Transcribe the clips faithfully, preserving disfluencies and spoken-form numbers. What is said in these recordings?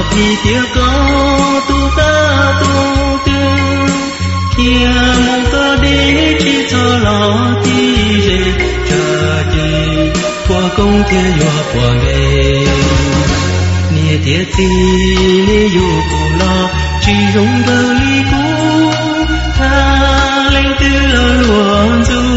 thì tiếc có tu ta tu tư kia mong có đi chỉ cho lo thì dễ chờ đi qua công kia qua qua nghề nia tiếc thì nia yêu cùng lo chỉ rung bờ ly cũ tha lên tư lo luôn du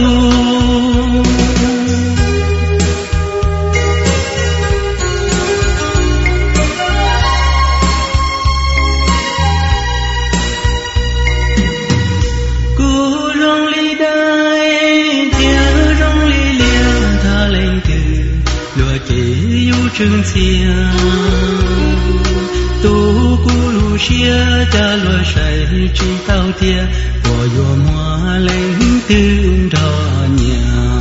trương xia tu cu lu xia cha lo say chi tao tia của yo hoa lên tương trò nhà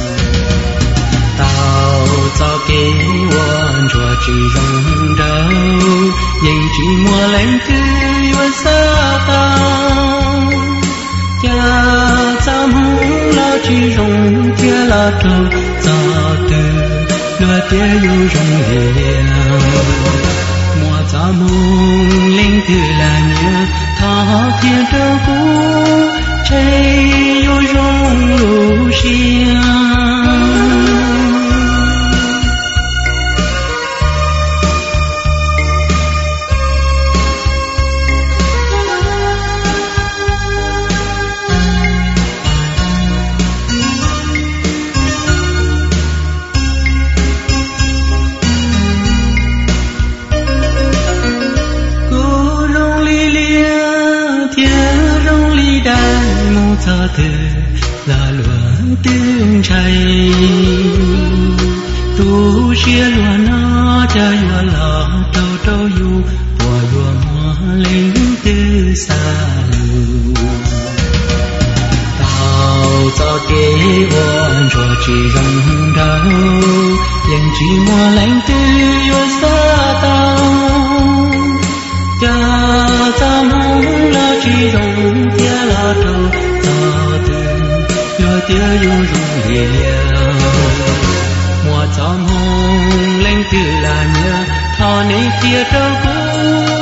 tao cho kế quan cho chỉ rong đâu nhưng chỉ mua lên tư yo sa tao cha cha muốn lo chỉ rong tia là trâu cho từ lúa tía yêu rong lìa mùa gió mông linh từ là nhớ thọ thiên trâu cũ cháy yêu rong lù xia thơ từ là lúa tiếng cháy tu xia lúa nó cha lúa lọ trâu trâu yu của lúa mùa lên từ xa lù tao cho kế quan cho chỉ rong đâu nhưng chỉ mùa lên từ yo xa tao cha cha muốn là chỉ rong tia là trâu tia yêu rung lìa mùa gió mông lên từ là nhớ thọ nên tia trâu cũ